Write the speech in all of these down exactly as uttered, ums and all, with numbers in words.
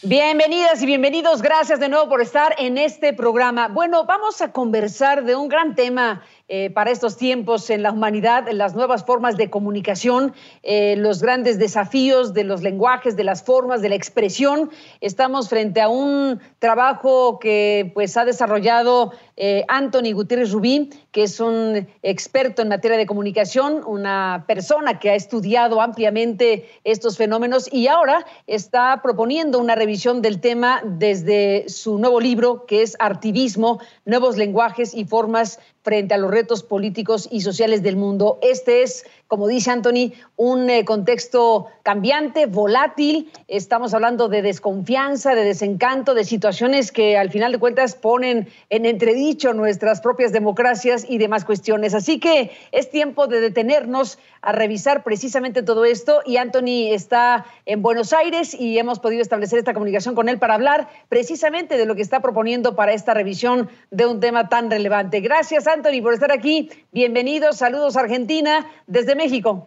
Bienvenidas y bienvenidos, gracias de nuevo por estar en este programa. Bueno, vamos a conversar de un gran tema eh, para estos tiempos en la humanidad, en las nuevas formas de comunicación, eh, los grandes desafíos de los lenguajes, de las formas, de la expresión. Estamos frente a un trabajo que pues ha desarrollado eh, Anthony Gutiérrez Rubí, que es un experto en materia de comunicación, una persona que ha estudiado ampliamente estos fenómenos y ahora está proponiendo una revisión del tema desde su nuevo libro, que es Artivismo, nuevos lenguajes y formas frente a los retos políticos y sociales del mundo. Este es, como dice Anthony, un eh, contexto cambiante, volátil. Estamos hablando de desconfianza, de desencanto, de situaciones que al final de cuentas ponen en entredicho nuestras propias democracias y demás cuestiones. Así que es tiempo de detenernos a revisar precisamente todo esto, y Anthony está en Buenos Aires y hemos podido establecer esta comunicación con él para hablar precisamente de lo que está proponiendo para esta revisión de un tema tan relevante. Gracias, Anthony, por estar aquí. Bienvenidos, saludos Argentina desde México.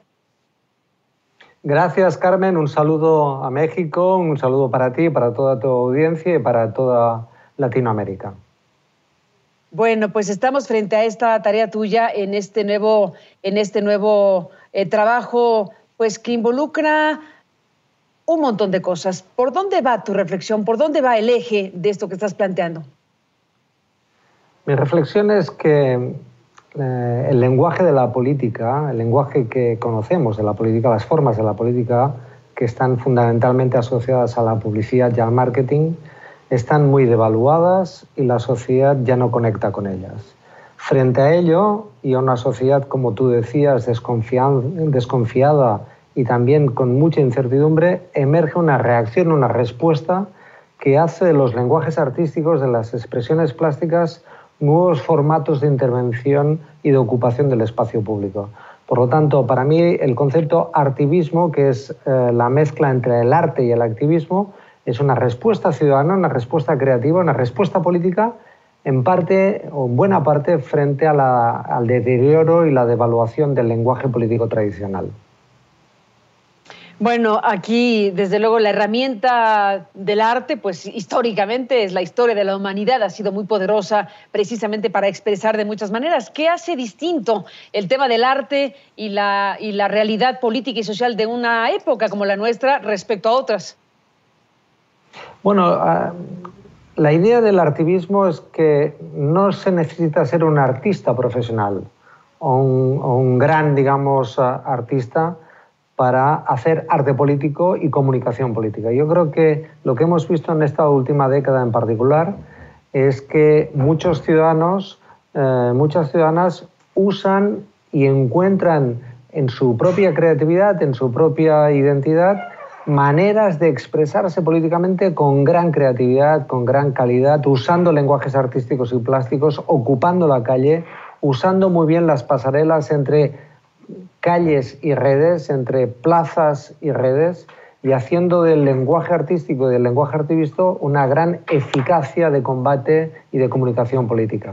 Gracias, Carmen. Un saludo a México, un saludo para ti, para toda tu audiencia y para toda Latinoamérica. Bueno, pues estamos frente a esta tarea tuya en este nuevo, en este nuevo eh, trabajo, pues que involucra un montón de cosas. ¿Por dónde va tu reflexión? ¿Por dónde va el eje de esto que estás planteando? Mi reflexión es que eh, el lenguaje de la política, el lenguaje que conocemos de la política, las formas de la política que están fundamentalmente asociadas a la publicidad y al marketing, están muy devaluadas y la sociedad ya no conecta con ellas. Frente a ello, y a una sociedad, como tú decías, desconfiada y también con mucha incertidumbre, emerge una reacción, una respuesta que hace de los lenguajes artísticos, de las expresiones plásticas, nuevos formatos de intervención y de ocupación del espacio público. Por lo tanto, para mí el concepto artivismo, que es eh, la mezcla entre el arte y el activismo, es una respuesta ciudadana, una respuesta creativa, una respuesta política, en parte o en buena parte frente a la, al deterioro y la devaluación del lenguaje político tradicional. Bueno, aquí desde luego la herramienta del arte, pues históricamente es la historia de la humanidad, ha sido muy poderosa precisamente para expresar de muchas maneras. ¿Qué hace distinto el tema del arte y la, y la realidad política y social de una época como la nuestra respecto a otras? Bueno, uh, la idea del artivismo es que no se necesita ser un artista profesional o un, o un gran, digamos, uh, artista para hacer arte político y comunicación política. Yo creo que lo que hemos visto en esta última década en particular es que muchos ciudadanos, eh, muchas ciudadanas usan y encuentran en su propia creatividad, en su propia identidad, maneras de expresarse políticamente con gran creatividad, con gran calidad, usando lenguajes artísticos y plásticos, ocupando la calle, usando muy bien las pasarelas entre calles y redes, entre plazas y redes, y haciendo del lenguaje artístico y del lenguaje artivista una gran eficacia de combate y de comunicación política.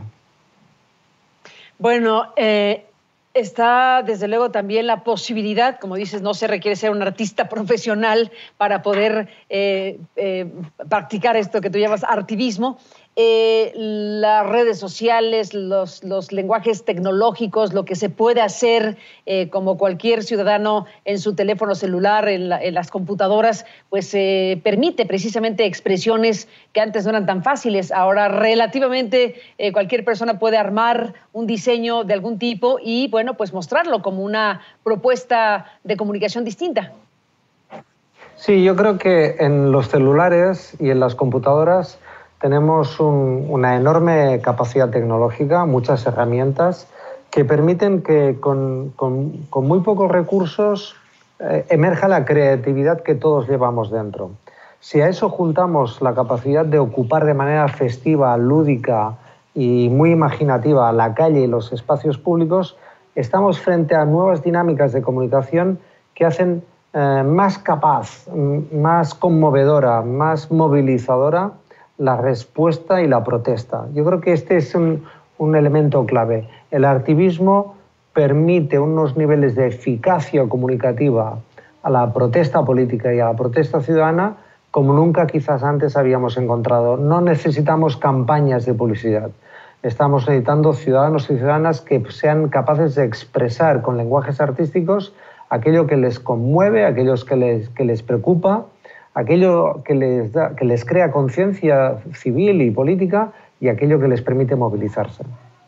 Bueno, eh, está desde luego también la posibilidad, como dices, no se requiere ser un artista profesional para poder eh, eh, practicar esto que tú llamas artivismo. Eh, las redes sociales, los, los lenguajes tecnológicos, lo que se puede hacer eh, como cualquier ciudadano en su teléfono celular, en, la, en las computadoras, pues eh, permite precisamente expresiones que antes no eran tan fáciles. Ahora relativamente eh, cualquier persona puede armar un diseño de algún tipo y bueno, pues mostrarlo como una propuesta de comunicación distinta. Sí, yo creo que en los celulares y en las computadoras tenemos un, una enorme capacidad tecnológica, muchas herramientas que permiten que con, con, con muy pocos recursos eh, emerja la creatividad que todos llevamos dentro. Si a eso juntamos la capacidad de ocupar de manera festiva, lúdica y muy imaginativa la calle y los espacios públicos, estamos frente a nuevas dinámicas de comunicación que hacen eh, más capaz, más conmovedora, más movilizadora la respuesta y la protesta. Yo creo que este es un, un elemento clave. El artivismo permite unos niveles de eficacia comunicativa a la protesta política y a la protesta ciudadana como nunca quizás antes habíamos encontrado. No necesitamos campañas de publicidad. Estamos necesitando ciudadanos y ciudadanas que sean capaces de expresar con lenguajes artísticos aquello que les conmueve, aquellos que les, que les preocupa, aquello que les, da, que les crea conciencia civil y política y aquello que les permite movilizarse.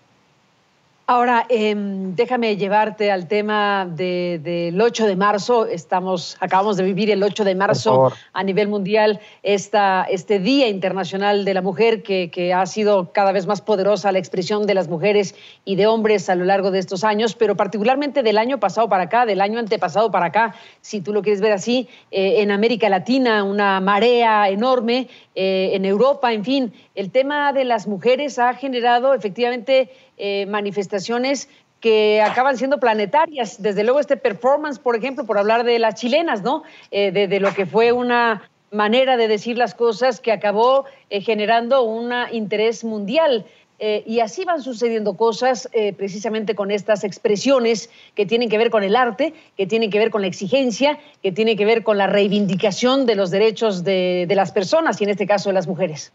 Ahora, eh, déjame llevarte al tema de, del ocho de marzo. Estamos, acabamos de vivir el ocho de marzo a nivel mundial, esta, este Día Internacional de la Mujer, que, que ha sido cada vez más poderosa la expresión de las mujeres y de hombres a lo largo de estos años, pero particularmente del año pasado para acá, del año antepasado para acá, si tú lo quieres ver así, eh, en América Latina, una marea enorme, eh, en Europa, en fin. El tema de las mujeres ha generado efectivamente Eh, manifestaciones que acaban siendo planetarias. Desde luego este performance, por ejemplo, por hablar de las chilenas, ¿no? Eh, de, de lo que fue una manera de decir las cosas que acabó eh, generando un interés mundial. Eh, y así van sucediendo cosas eh, precisamente con estas expresiones que tienen que ver con el arte, que tienen que ver con la exigencia, que tienen que ver con la reivindicación de los derechos de, de las personas y en este caso de las mujeres.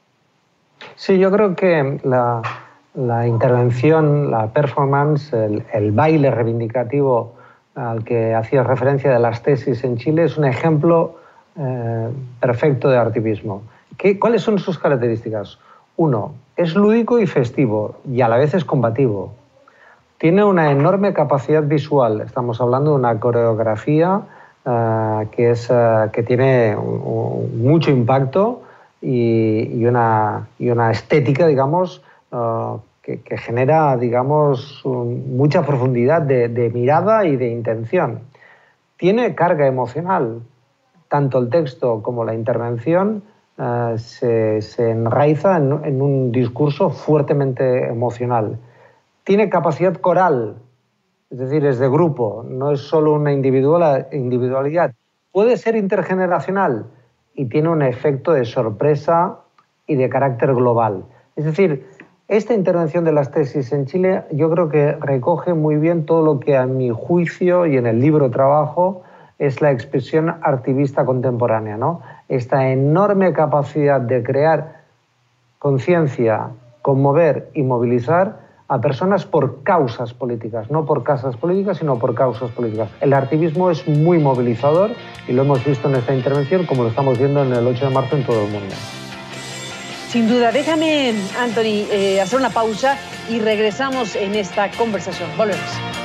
Sí, yo creo que la... La intervención, la performance, el, el baile reivindicativo al que hacías referencia de las tesis en Chile es un ejemplo eh, perfecto de activismo. ¿Qué, ¿Cuáles son sus características? Uno, es lúdico y festivo y a la vez es combativo. Tiene una enorme capacidad visual. Estamos hablando de una coreografía eh, que, es, eh, que tiene un, un, mucho impacto y, y, una, y una estética, digamos, Uh, que, que genera, digamos, un, mucha profundidad de, de mirada y de intención. Tiene carga emocional. Tanto el texto como la intervención uh, se, se enraiza en, en un discurso fuertemente emocional. Tiene capacidad coral, es decir, es de grupo, no es solo una individual, individualidad. Puede ser intergeneracional y tiene un efecto de sorpresa y de carácter global. Es decir, esta intervención de las tesis en Chile yo creo que recoge muy bien todo lo que a mi juicio y en el libro trabajo es la expresión activista contemporánea, ¿no? Esta enorme capacidad de crear conciencia, conmover y movilizar a personas por causas políticas, no por causas políticas, sino por causas políticas. El activismo es muy movilizador y lo hemos visto en esta intervención como lo estamos viendo en el ocho de marzo en todo el mundo. Sin duda. Déjame, Anthony, eh, hacer una pausa y regresamos en esta conversación. Volvemos.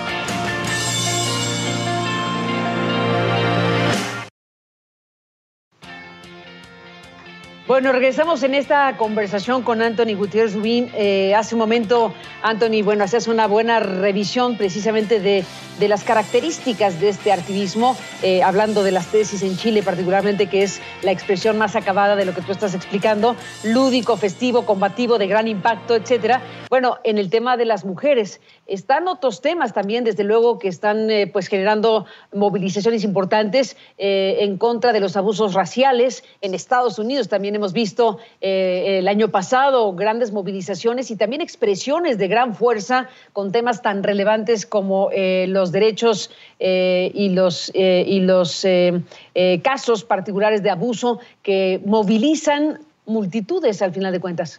Bueno, regresamos en esta conversación con Anthony Gutiérrez Rubín. Eh, hace un momento, Anthony, bueno, hacías una buena revisión precisamente de, de las características de este activismo, eh, hablando de las tesis en Chile particularmente, que es la expresión más acabada de lo que tú estás explicando, lúdico, festivo, combativo, de gran impacto, etcétera. Bueno, en el tema de las mujeres, están otros temas también, desde luego, que están eh, pues generando movilizaciones importantes eh, en contra de los abusos raciales. En Estados Unidos también hemos visto eh, el año pasado grandes movilizaciones y también expresiones de gran fuerza con temas tan relevantes como eh, los derechos eh, y los, eh, y los eh, eh, casos particulares de abuso que movilizan multitudes al final de cuentas.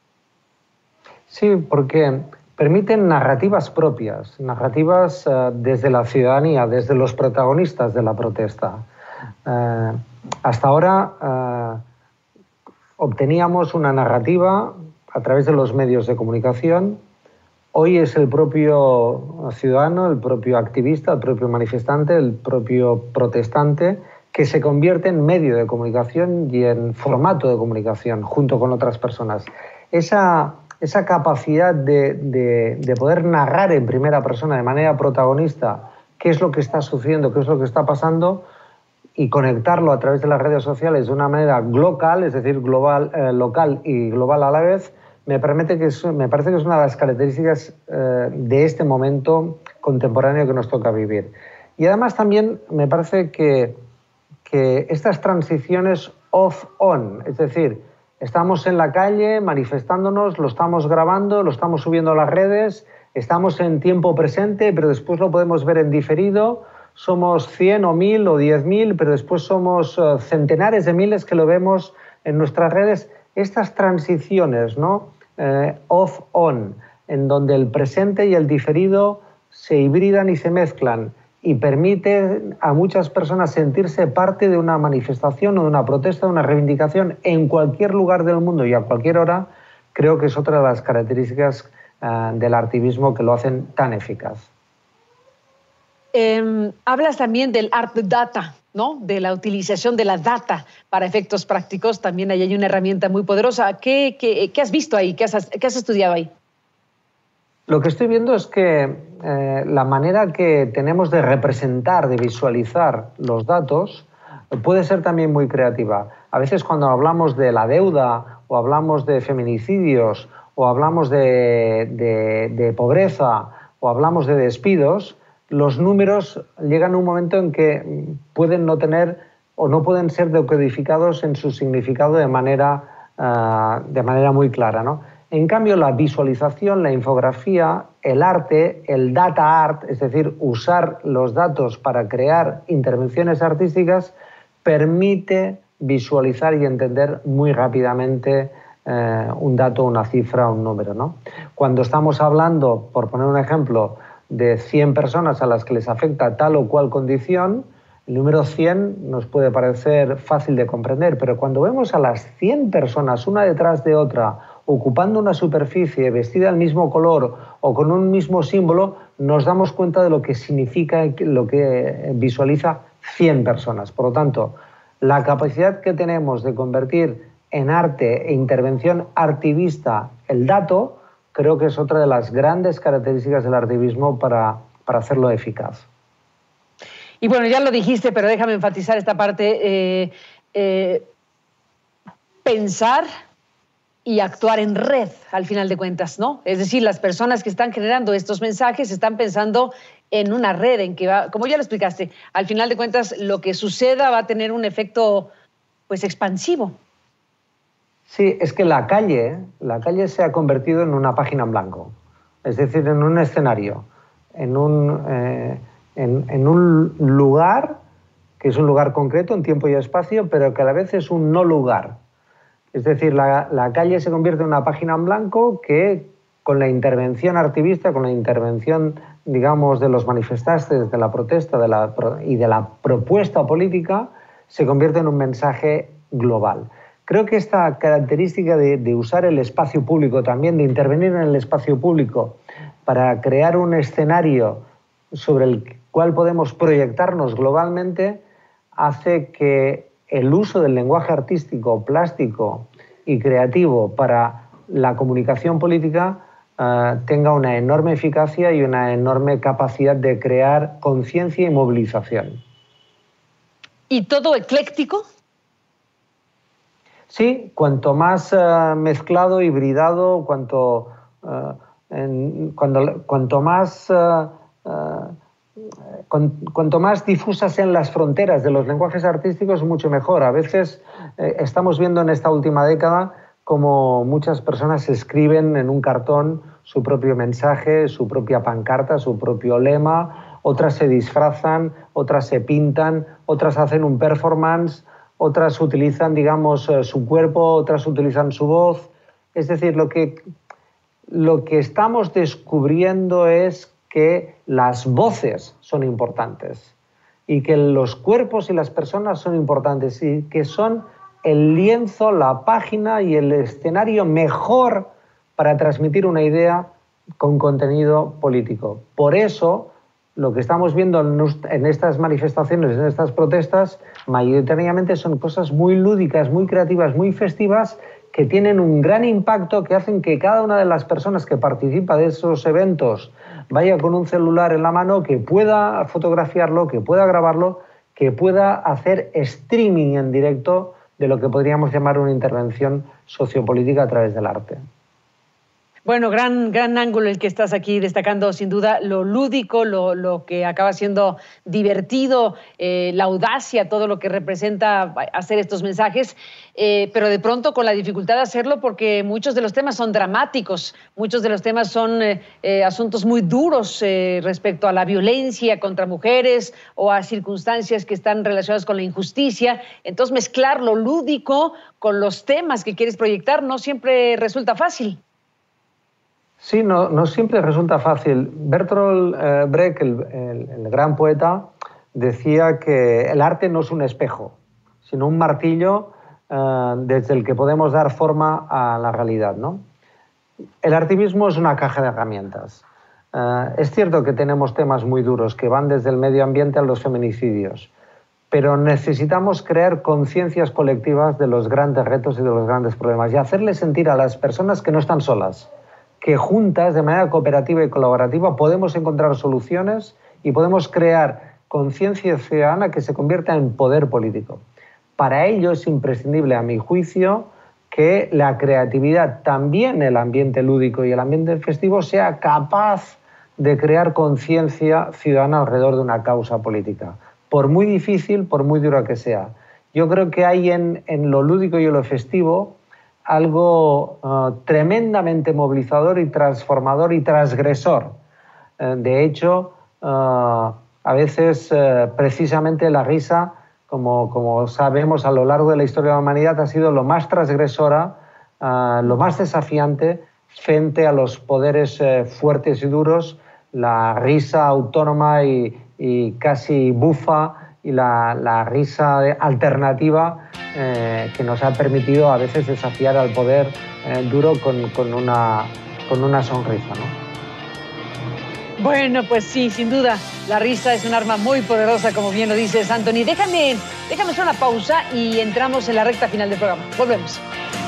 Sí, porque permiten narrativas propias, narrativas uh, desde la ciudadanía, desde los protagonistas de la protesta. Uh, hasta ahora uh, obteníamos una narrativa a través de los medios de comunicación. Hoy es el propio ciudadano, el propio activista, el propio manifestante, el propio protestante que se convierte en medio de comunicación y en formato de comunicación junto con otras personas. Esa esa capacidad de, de, de poder narrar en primera persona de manera protagonista qué es lo que está sucediendo, qué es lo que está pasando y conectarlo a través de las redes sociales de una manera local, es decir, global, eh, local y global a la vez, me, permite que es, me parece que es una de las características eh, de este momento contemporáneo que nos toca vivir. Y además también me parece que, que estas transiciones off-on, es decir, estamos en la calle manifestándonos, lo estamos grabando, lo estamos subiendo a las redes, estamos en tiempo presente, pero después lo podemos ver en diferido. somos cien o mil o diez mil, pero después somos uh, centenares de miles que lo vemos en nuestras redes. Estas transiciones, ¿no? Eh, off-on, en donde el presente y el diferido se hibridan y se mezclan y permite a muchas personas sentirse parte de una manifestación o de una protesta, de una reivindicación en cualquier lugar del mundo y a cualquier hora, creo que es otra de las características uh, del activismo que lo hacen tan eficaz. Eh, hablas también del art data, ¿no? De la utilización de la data para efectos prácticos. También ahí hay una herramienta muy poderosa. ¿Qué, qué, qué has visto ahí? ¿Qué has, qué has estudiado ahí? Lo que estoy viendo es que eh, la manera que tenemos de representar, de visualizar los datos, puede ser también muy creativa. A veces cuando hablamos de la deuda o hablamos de feminicidios o hablamos de, de, de pobreza o hablamos de despidos, los números llegan a un momento en que pueden no tener o no pueden ser decodificados en su significado de manera, uh, de manera muy clara, ¿no? En cambio, la visualización, la infografía, el arte, el data art, es decir, usar los datos para crear intervenciones artísticas, permite visualizar y entender muy rápidamente eh, un dato, una cifra, un número, ¿no? Cuando estamos hablando, por poner un ejemplo, de cien personas a las que les afecta tal o cual condición, el número cien nos puede parecer fácil de comprender, pero cuando vemos a las cien personas una detrás de otra ocupando una superficie, vestida del mismo color o con un mismo símbolo, nos damos cuenta de lo que significa, lo que visualiza cien personas. Por lo tanto, la capacidad que tenemos de convertir en arte e intervención artivista el dato, creo que es otra de las grandes características del artivismo para, para hacerlo eficaz. Y bueno, ya lo dijiste, pero déjame enfatizar esta parte. Eh, eh, pensar y actuar en red, al final de cuentas, ¿no? Es decir, las personas que están generando estos mensajes están pensando en una red en que va, como ya lo explicaste, al final de cuentas lo que suceda va a tener un efecto, pues, expansivo. Sí, es que la calle, la calle se ha convertido en una página en blanco, es decir, en un escenario, en un, eh, en, en un lugar que es un lugar concreto en tiempo y espacio, pero que a la vez es un no lugar. Es decir, la, la calle se convierte en una página en blanco que, con la intervención artivista, con la intervención, digamos, de los manifestantes, de la protesta de la, y de la propuesta política, se convierte en un mensaje global. Creo que esta característica de, de usar el espacio público también, de intervenir en el espacio público para crear un escenario sobre el cual podemos proyectarnos globalmente, hace que el uso del lenguaje artístico, plástico y creativo para la comunicación política uh, tenga una enorme eficacia y una enorme capacidad de crear conciencia y movilización. ¿Y todo ecléctico? Sí, cuanto más uh, mezclado, hibridado, cuanto, uh, en, cuando, cuanto más... Uh, uh, Cuanto más difusas sean las fronteras de los lenguajes artísticos, mucho mejor. A veces eh, estamos viendo en esta última década como muchas personas escriben en un cartón su propio mensaje, su propia pancarta, su propio lema, otras se disfrazan, otras se pintan, otras hacen un performance, otras utilizan, digamos, su cuerpo, otras utilizan su voz. Es decir, lo que, lo que estamos descubriendo es que las voces son importantes y que los cuerpos y las personas son importantes y que son el lienzo, la página y el escenario mejor para transmitir una idea con contenido político. Por eso, lo que estamos viendo en estas manifestaciones, en estas protestas, mayoritariamente son cosas muy lúdicas, muy creativas, muy festivas, que tienen un gran impacto, que hacen que cada una de las personas que participa de esos eventos vaya con un celular en la mano, que pueda fotografiarlo, que pueda grabarlo, que pueda hacer streaming en directo de lo que podríamos llamar una intervención sociopolítica a través del arte. Bueno, gran, gran ángulo el que estás aquí destacando, sin duda, lo lúdico, lo, lo que acaba siendo divertido, eh, la audacia, todo lo que representa hacer estos mensajes, eh, pero de pronto con la dificultad de hacerlo porque muchos de los temas son dramáticos, muchos de los temas son eh, eh, asuntos muy duros eh, respecto a la violencia contra mujeres o a circunstancias que están relacionadas con la injusticia. Entonces, mezclar lo lúdico con los temas que quieres proyectar no siempre resulta fácil. Sí, no, no siempre resulta fácil. Bertolt eh, Brecht, el, el, el gran poeta, decía que el arte no es un espejo, sino un martillo eh, desde el que podemos dar forma a la realidad, ¿no? El artivismo es una caja de herramientas. Eh, es cierto que tenemos temas muy duros que van desde el medio ambiente a los feminicidios, pero necesitamos crear conciencias colectivas de los grandes retos y de los grandes problemas y hacerles sentir a las personas que no están solas, que juntas, de manera cooperativa y colaborativa, podemos encontrar soluciones y podemos crear conciencia ciudadana que se convierta en poder político. Para ello es imprescindible, a mi juicio, que la creatividad, también el ambiente lúdico y el ambiente festivo, sea capaz de crear conciencia ciudadana alrededor de una causa política. Por muy difícil, por muy dura que sea. Yo creo que hay en, en lo lúdico y en lo festivo algo uh, tremendamente movilizador y transformador y transgresor. Uh, de hecho, uh, a veces uh, precisamente la risa, como, como sabemos a lo largo de la historia de la humanidad, ha sido lo más transgresora, uh, lo más desafiante frente a los poderes uh, fuertes y duros, la risa autónoma y, y casi bufa, y la, la risa alternativa eh, que nos ha permitido a veces desafiar al poder eh, duro con, con, una, con una sonrisa, ¿no? Bueno, pues sí, sin duda, la risa es un arma muy poderosa, como bien lo dices, Anthony. Déjame, déjame hacer una pausa y entramos en la recta final del programa. Volvemos.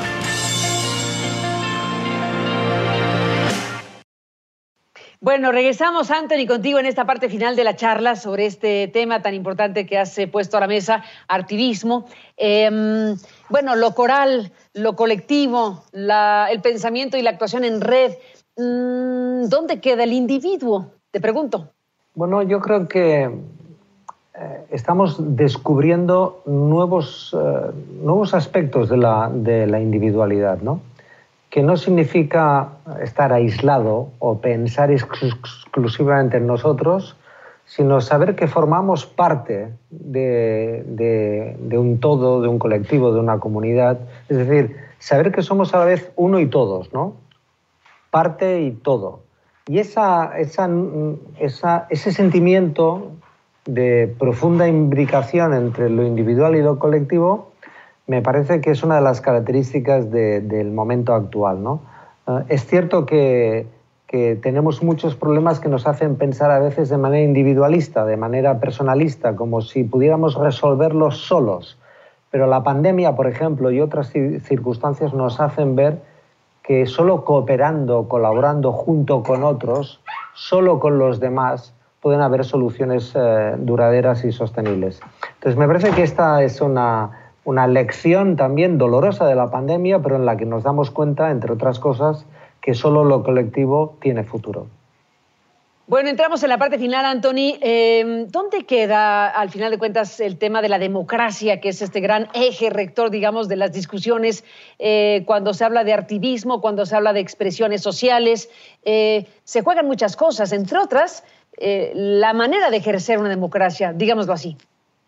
Bueno, regresamos, Anthony, contigo en esta parte final de la charla sobre este tema tan importante que has puesto a la mesa, artivismo. Eh, bueno, lo coral, lo colectivo, la, el pensamiento y la actuación en red. ¿Dónde queda el individuo? Te pregunto. Bueno, yo creo que eh, estamos descubriendo nuevos, eh, nuevos aspectos de la, de la individualidad, ¿no? Que no significa estar aislado o pensar exclusivamente en nosotros, sino saber que formamos parte de, de, de un todo, de un colectivo, de una comunidad. Es decir, saber que somos a la vez uno y todos, ¿no? Parte y todo. Y esa, esa, esa, ese sentimiento de profunda imbricación entre lo individual y lo colectivo me parece que es una de las características de, del momento actual, ¿no? Uh, es cierto que, que tenemos muchos problemas que nos hacen pensar a veces de manera individualista, de manera personalista, como si pudiéramos resolverlos solos. Pero la pandemia, por ejemplo, y otras circunstancias nos hacen ver que solo cooperando, colaborando junto con otros, solo con los demás, pueden haber soluciones eh, duraderas y sostenibles. Entonces, me parece que esta es una... una lección también dolorosa de la pandemia, pero en la que nos damos cuenta, entre otras cosas, que solo lo colectivo tiene futuro. Bueno, entramos en la parte final, Anthony. Eh, ¿Dónde queda, al final de cuentas, el tema de la democracia, que es este gran eje rector, digamos, de las discusiones eh, cuando se habla de artivismo, cuando se habla de expresiones sociales? Eh, se juegan muchas cosas, entre otras, eh, la manera de ejercer una democracia, digámoslo así.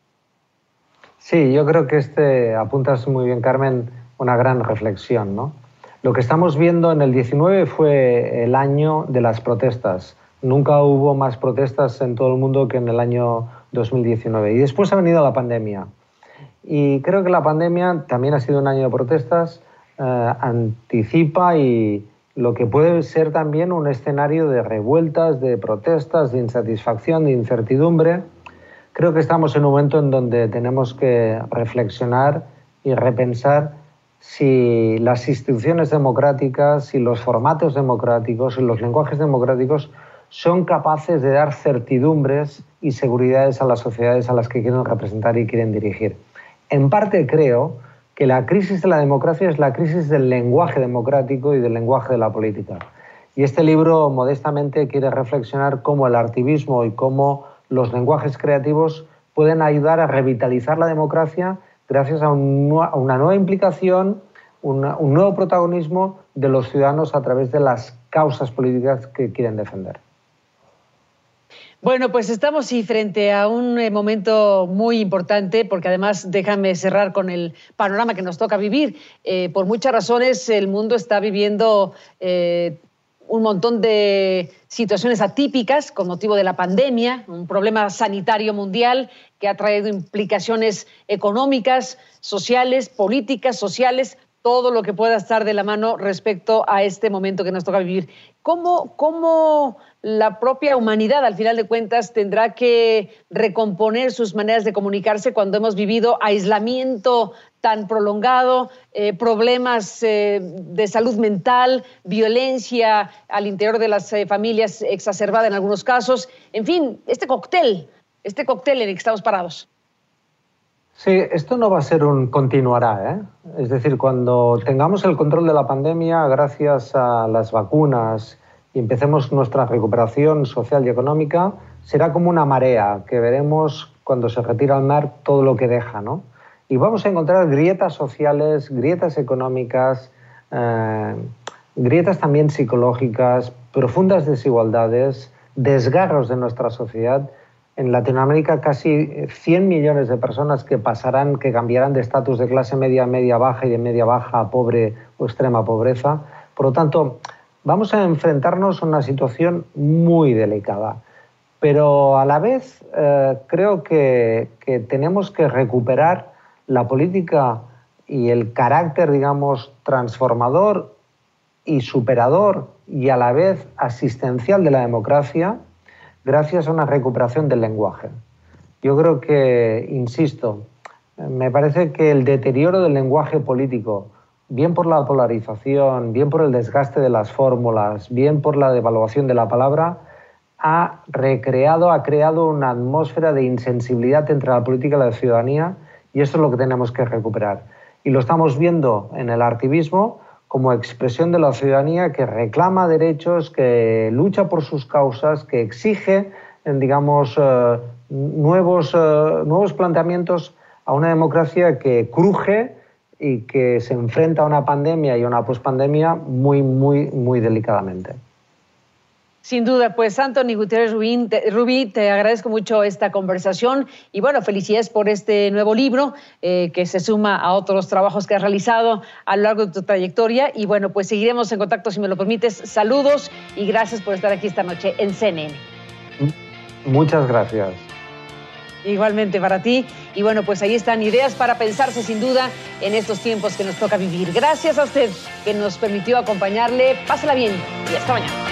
Sí, yo creo que este, apuntas muy bien, Carmen, una gran reflexión, ¿no? Lo que estamos viendo en el diecinueve fue el año de las protestas. Nunca hubo más protestas en todo el mundo que en el año dos mil diecinueve. Y después ha venido la pandemia. Y creo que la pandemia también ha sido un año de protestas, eh, anticipa y lo que puede ser también un escenario de revueltas, de protestas, de insatisfacción, de incertidumbre. Creo que estamos en un momento en donde tenemos que reflexionar y repensar si las instituciones democráticas, si los formatos democráticos, si los lenguajes democráticos son capaces de dar certidumbres y seguridades a las sociedades a las que quieren representar y quieren dirigir. En parte creo que la crisis de la democracia es la crisis del lenguaje democrático y del lenguaje de la política. Y este libro, modestamente, quiere reflexionar cómo el artivismo y cómo los lenguajes creativos pueden ayudar a revitalizar la democracia gracias a, un, a una nueva implicación, una, un nuevo protagonismo de los ciudadanos a través de las causas políticas que quieren defender. Bueno, pues estamos sí frente a un eh, momento muy importante, porque además déjame cerrar con el panorama que nos toca vivir. Eh, por muchas razones el mundo está viviendo eh, un montón de situaciones atípicas con motivo de la pandemia, un problema sanitario mundial que ha traído implicaciones económicas, sociales, políticas, sociales, todo lo que pueda estar de la mano respecto a este momento que nos toca vivir. ¿Cómo, cómo la propia humanidad, al final de cuentas, tendrá que recomponer sus maneras de comunicarse cuando hemos vivido aislamiento tan prolongado, eh, problemas eh, de salud mental, violencia al interior de las eh, familias exacerbada en algunos casos? En fin, este cóctel, este cóctel en el que estamos parados. Sí, esto no va a ser un continuará, ¿eh? Es decir, cuando tengamos el control de la pandemia, gracias a las vacunas, y empecemos nuestra recuperación social y económica, será como una marea que veremos cuando se retira al mar todo lo que deja, ¿no? Y vamos a encontrar grietas sociales, grietas económicas, eh, grietas también psicológicas, profundas desigualdades, desgarros de nuestra sociedad. En Latinoamérica casi cien millones de personas que pasarán, que cambiarán de estatus de clase media, media baja y de media baja a pobre o extrema pobreza. Por lo tanto, vamos a enfrentarnos a una situación muy delicada. Pero a la vez eh, creo que, que tenemos que recuperar la política y el carácter, digamos, transformador y superador y a la vez asistencial de la democracia, gracias a una recuperación del lenguaje. Yo creo que, insisto, me parece que el deterioro del lenguaje político, bien por la polarización, bien por el desgaste de las fórmulas, bien por la devaluación de la palabra, ha recreado, ha creado una atmósfera de insensibilidad entre la política y la ciudadanía, y eso es lo que tenemos que recuperar. Y lo estamos viendo en el artivismo como expresión de la ciudadanía que reclama derechos, que lucha por sus causas, que exige, digamos, eh, nuevos, eh, nuevos planteamientos a una democracia que cruje y que se enfrenta a una pandemia y a una pospandemia muy, muy, muy delicadamente. Sin duda, pues Antony Gutiérrez Rubí te, Rubí, te agradezco mucho esta conversación y bueno, felicidades por este nuevo libro eh, que se suma a otros trabajos que has realizado a lo largo de tu trayectoria y bueno, pues seguiremos en contacto si me lo permites. Saludos y gracias por estar aquí esta noche en C N N. Muchas gracias. Igualmente para ti. Y bueno, pues ahí están ideas para pensarse sin duda en estos tiempos que nos toca vivir. Gracias a usted que nos permitió acompañarle. Pásala bien y hasta mañana.